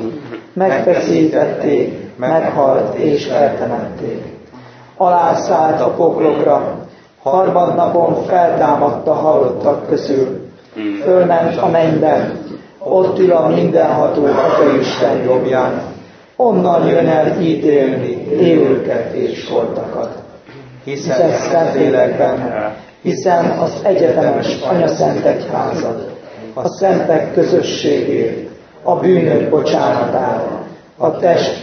megfeszítették, meghalt és eltemették. Alászállt a poklokra, harmadnapon feltámadta halottak közül, fölment a mennybe, ott ül a mindenható Atyaisten jobbján, onnan jön el ítélni élőket és holtakat. Hiszek Szentlélekben, hiszen az egyetemes Anyaszent Egyházat, a szentek közösségét, a bűnök bocsánatát, a test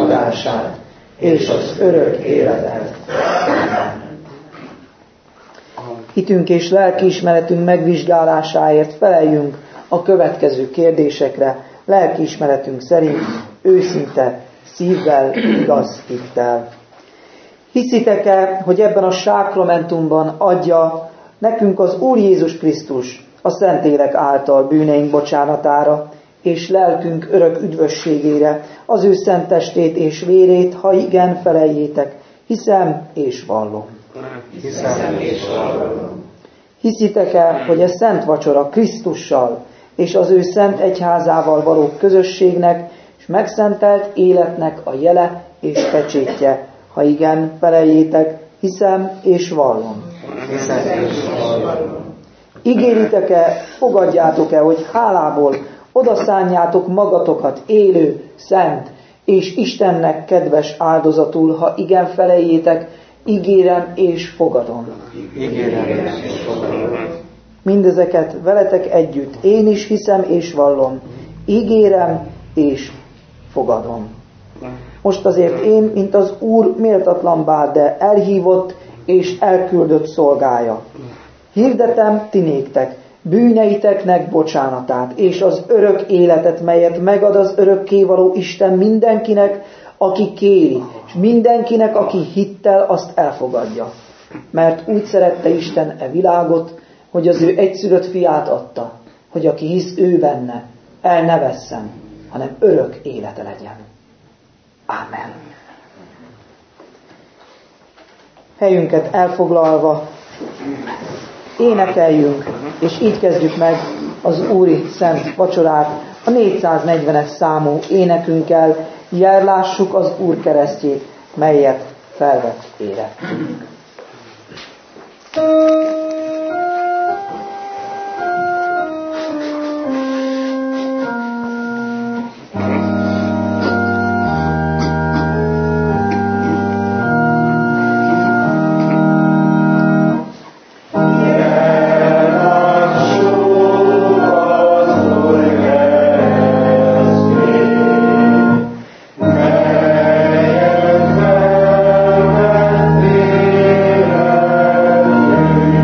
feltámadását és az örök életet. hitünk és lelkiismeretünk megvizsgálásáért feleljünk a következő kérdésekre, lelkiismeretünk szerint őszinte szívvel, igaz hittel. Hiszitek-e, hogy ebben a sákramentumban adja nekünk az Úr Jézus Krisztus a Szentlélek által bűneink bocsánatára és lelkünk örök üdvösségére az ő szent testét és vérét, ha igen, feleljétek, hiszem és vallom. Hiszem és vallom. Hiszitek-e, hogy a szent vacsora Krisztussal és az ő szent egyházával való közösségnek és megszentelt életnek a jele és pecsétje? Ha igen, feleljétek, hiszem és vallom. Hiszem és vallom. Ígéritek-e, fogadjátok-e, hogy hálából odaszánjátok magatokat élő, szent és Istennek kedves áldozatul, ha igen, feleljétek, ígérem és fogadom. Ígérem és fogadom. Mindezeket veletek együtt én is hiszem és vallom. Ígérem és fogadom. Most azért én, mint az Úr méltatlan bár, de elhívott és elküldött szolgája. Hirdetem ti néktek bűneiteknek bocsánatát, és az örök életet, melyet megad az örökkévaló Isten mindenkinek, aki kéri, és mindenkinek, aki hittel azt elfogadja. Mert úgy szerette Isten e világot, hogy az ő egyszülött fiát adta, hogy aki hisz ő benne, el ne vesszen, hanem örök élete legyen. Ámen. Helyünket elfoglalva énekeljünk, és így kezdjük meg az Úri Szent Vacsorát a 440-es számú énekünkkel, jellássuk az Úr keresztjét, melyet felvett érettünk. Amen.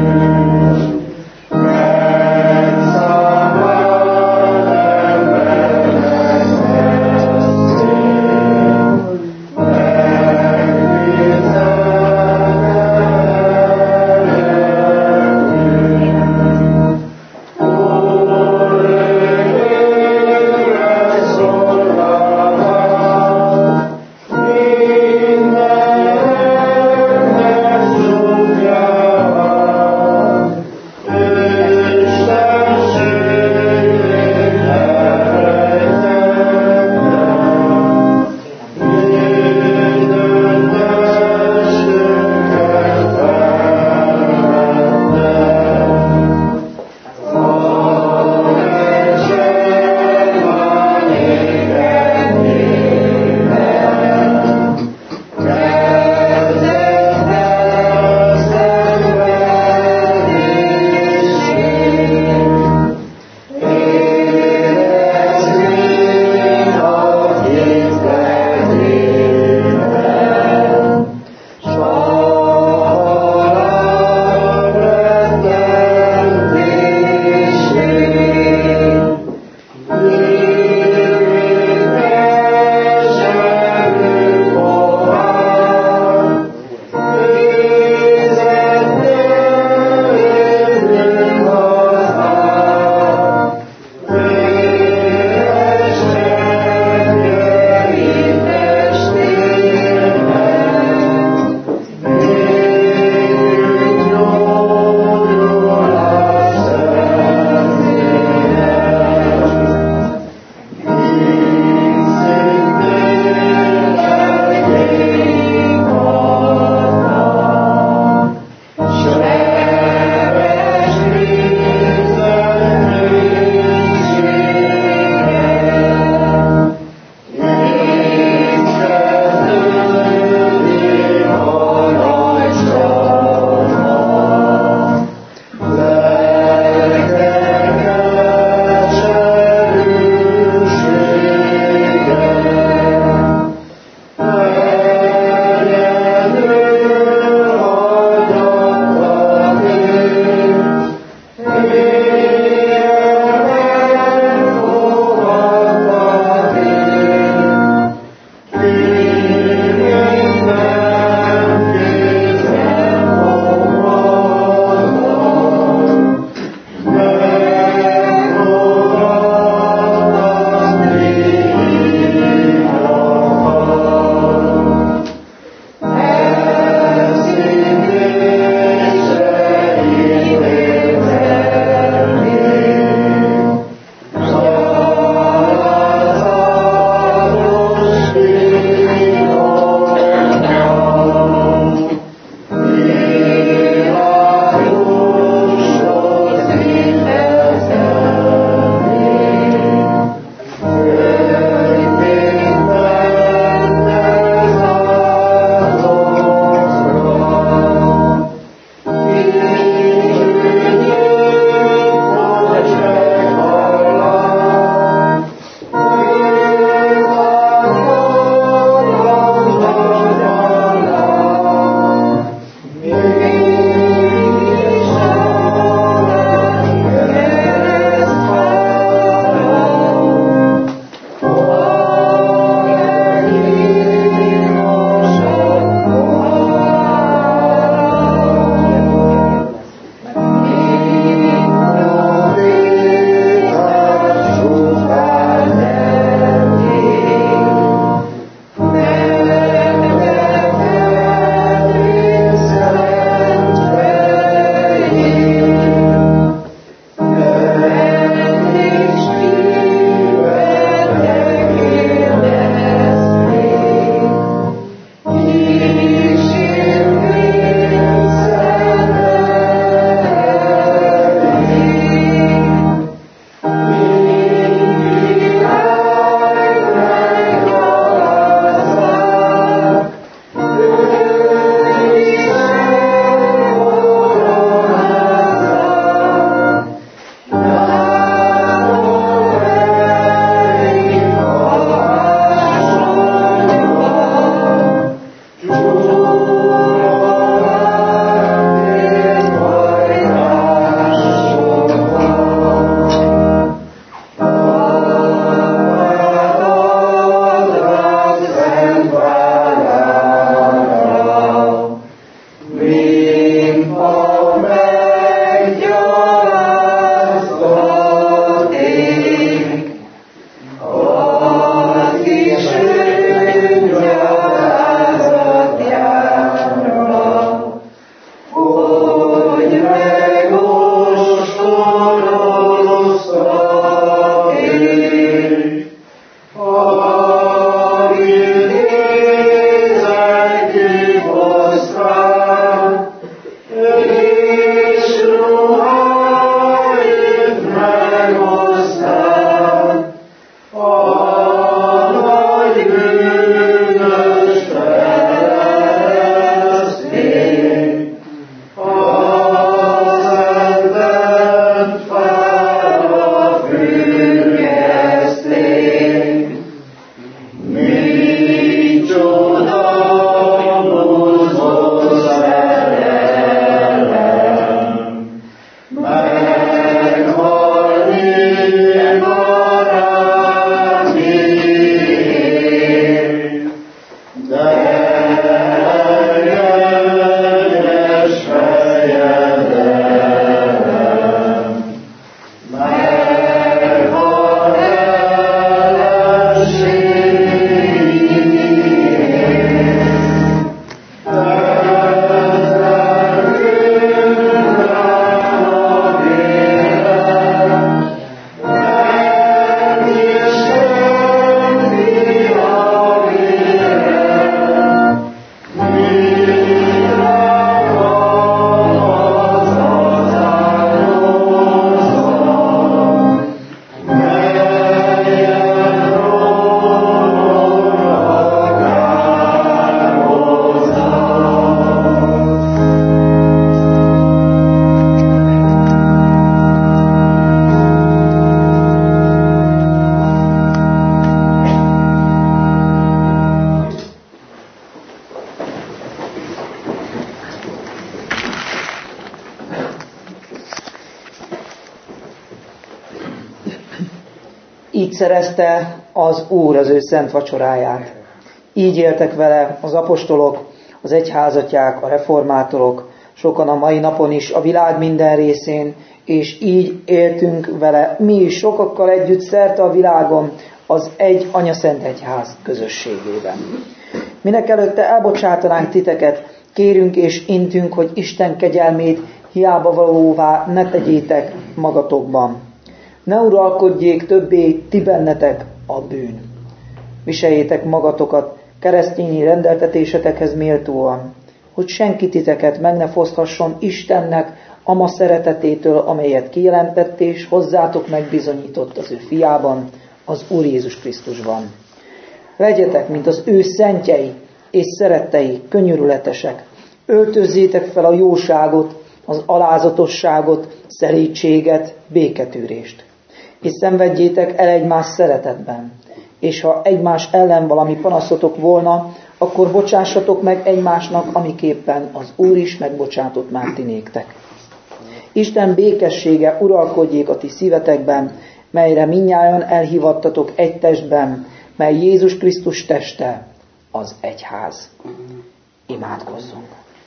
Így szerezte az Úr az ő szent vacsoráját. Így éltek vele az apostolok, az egyházatják, a reformátorok, sokan a mai napon is a világ minden részén, és így éltünk vele mi is sokakkal együtt szerte a világon az egy anyaszent egyház közösségében. Mindenekelőtte elbocsátanánk titeket, kérünk és intünk, hogy Isten kegyelmét hiába valóvá ne tegyétek magatokban. Ne uralkodjék többé ti bennetek a bűn. Viseljétek magatokat keresztényi rendeltetésetekhez méltóan, hogy senki titeket meg ne foszthasson Istennek ama szeretetétől, amelyet kijelentett és hozzátok megbizonyított az ő fiában, az Úr Jézus Krisztusban. Legyetek, mint az ő szentjei és szerettei, könyörületesek. Öltözzétek fel a jóságot, az alázatosságot, szerítséget, béketűrést. És szenvedjétek el egymás szeretetben. És ha egymás ellen valami panaszotok volna, akkor bocsássatok meg egymásnak, amiképpen az Úr is megbocsátott már ti néktek. Isten békessége uralkodjék a ti szívetekben, melyre mindnyájan elhívattatok egy testben, mely Jézus Krisztus teste, az egyház. Imádkozzunk!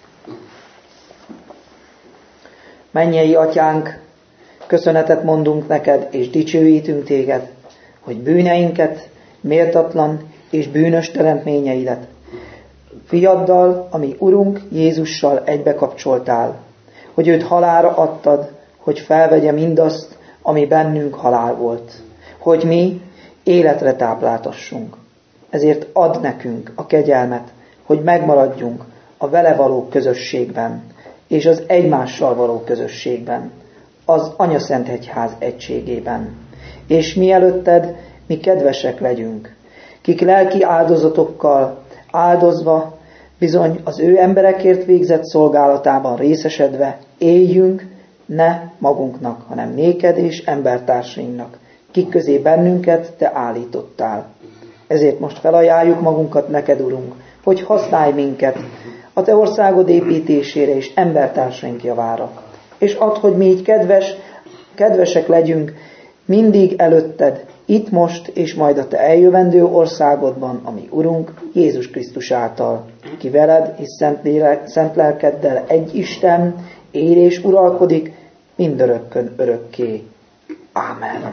Mennyei Atyánk, köszönetet mondunk neked, és dicsőítünk téged, hogy bűneinket, méltatlan és bűnös teremtményeidet fiaddal, ami Urunk Jézussal egybekapcsoltál, hogy őt halálra adtad, hogy felvegye mindazt, ami bennünk halál volt, hogy mi életre tápláltassunk. Ezért add nekünk a kegyelmet, hogy megmaradjunk a vele való közösségben, és az egymással való közösségben, az Anyaszent Egyház egységében. És mielőtted mi kedvesek legyünk, kik lelki áldozatokkal áldozva, bizony az ő emberekért végzett szolgálatában részesedve éljünk, ne magunknak, hanem néked és embertársainknak, kik közé bennünket te állítottál. Ezért most felajánljuk magunkat neked, Urunk, hogy használj minket a te országod építésére és embertársaink javára. És add, hogy mi így kedvesek legyünk mindig előtted, itt most és majd a te eljövendő országodban, ami Urunk Jézus Krisztus által, ki veled és szent lelkeddel egy Isten él és uralkodik mindörökkön örökké. Ámen.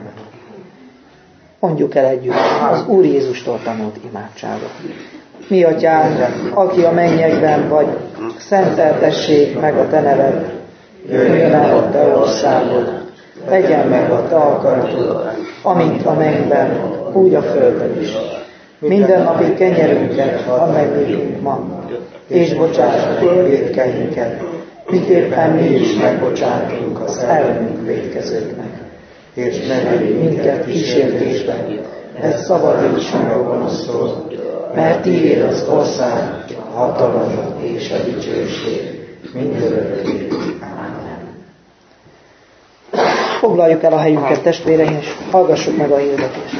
Mondjuk el együtt az Úr Jézustól tanult imádságot. Mi Atyánk, aki a mennyekben vagy, szenteltessék meg a te neved, jöjjön el a te országod, legyen meg a te akaratod, amint a mennyben, úgy a földön is. Minden napi kenyerünket add meg nékünk ma, és bocsáss meg vétkeinket, miképpen mi is megbocsátunk az ellenünk vétkezőknek. És ne vigy minket kísértésbe, de szabadíts meg a gonosztól, mert tiéd az ország, a hatalom és a dicsőség mindörökké. Amen. Foglaljuk el a helyünket, testvéreim, és hallgassuk meg a hirdetést.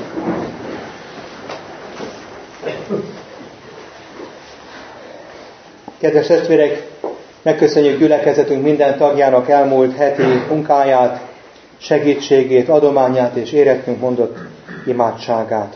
Kedves testvérek, megköszönjük gyülekezetünk minden tagjának elmúlt heti munkáját, segítségét, adományát és érettünk mondott imádságát.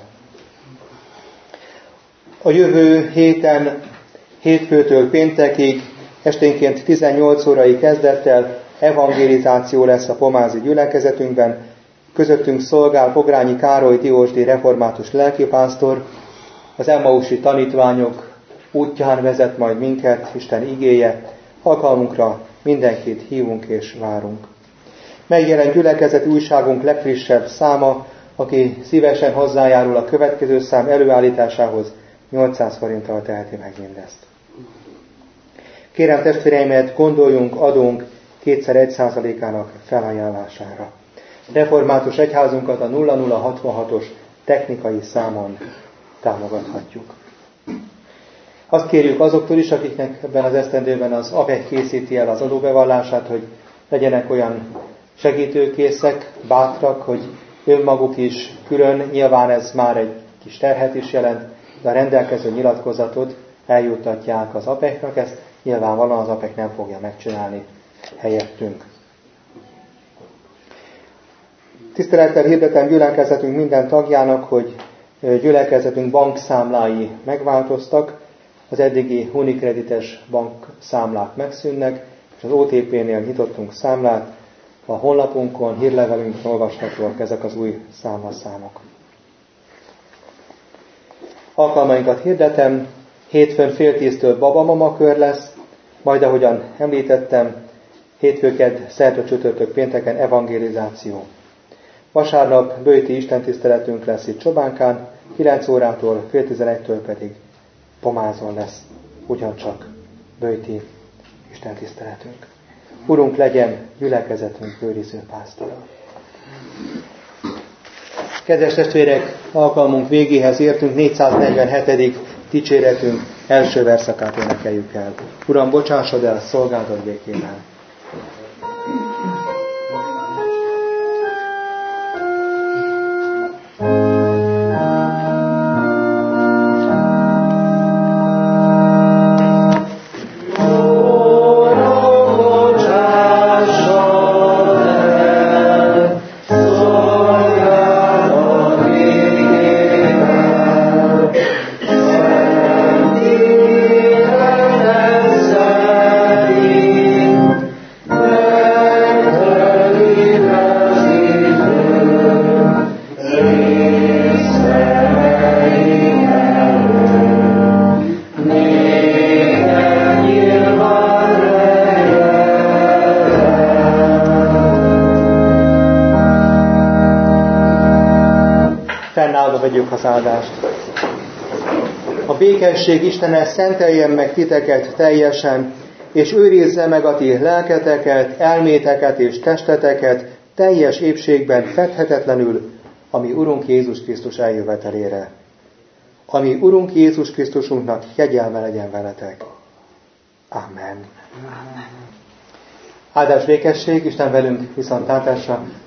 A jövő héten, hétfőtől péntekig, esténként 18 órai kezdettel evangelizáció lesz a pomázi gyülekezetünkben. Közöttünk szolgál Pogrányi Károly Diósdi református lelkipásztor. Az Emmausi tanítványok útján vezet majd minket Isten igéje. Alkalmunkra mindenkit hívunk és várunk. Megjelent gyülekezeti újságunk legfrissebb száma, aki szívesen hozzájárul a következő szám előállításához, 800 forinttal teheti meg mindezt. Kérem testvéreimet, gondoljunk, adunk 2x1%-ának felajánlására. Református egyházunkat a 0066-os technikai számon támogathatjuk. Azt kérjük azoktól is, akiknek ebben az esztendőben az APEC készíti el az adóbevallását, hogy legyenek olyan segítőkészek, bátrak, hogy önmaguk is külön, nyilván ez már egy kis terhet is jelent, de a rendelkező nyilatkozatot eljuttatják az APEC-nak, ezt nyilvánvalóan az APEC nem fogja megcsinálni helyettünk. Tisztelettel hirdetem gyülekezetünk minden tagjának, hogy gyülekezetünk bankszámlái megváltoztak, az eddigi Unikredites bankszámlák megszűnnek, és az OTP-nél nyitottunk számlát, a honlapunkon, hírlevelünkön olvashatóak ezek az új számlaszámok. Alkalmainkat hirdetem, hétfőn 9:30 babamama kör lesz, majd ahogyan említettem, hétfőked, szerda, csütörtök, pénteken evangelizáció. Vasárnap böjti istentiszteletünk lesz itt Csobánkán, 9 órától, 10:30-től pedig Pomázon lesz ugyancsak böjti istentiszteletünk. Urunk legyen gyülekezetünk őriző pásztora. Kedves testvérek, alkalmunk végéhez értünk, 447. dicséretünk első verszakát énekeljük el. Uram, bocsássad el szolgálatot békével. Vegyük az áldást. A békesség Istene szenteljen meg titeket teljesen, és őrizze meg a ti lelketeket, elméteket és testeteket teljes épségben fedhetetlenül, ami Urunk Jézus Krisztus eljövetelére. Ami Urunk Jézus Krisztusunknak kegyelme legyen veletek. Amen. Áldás békesség, Isten velünk viszontlátásra.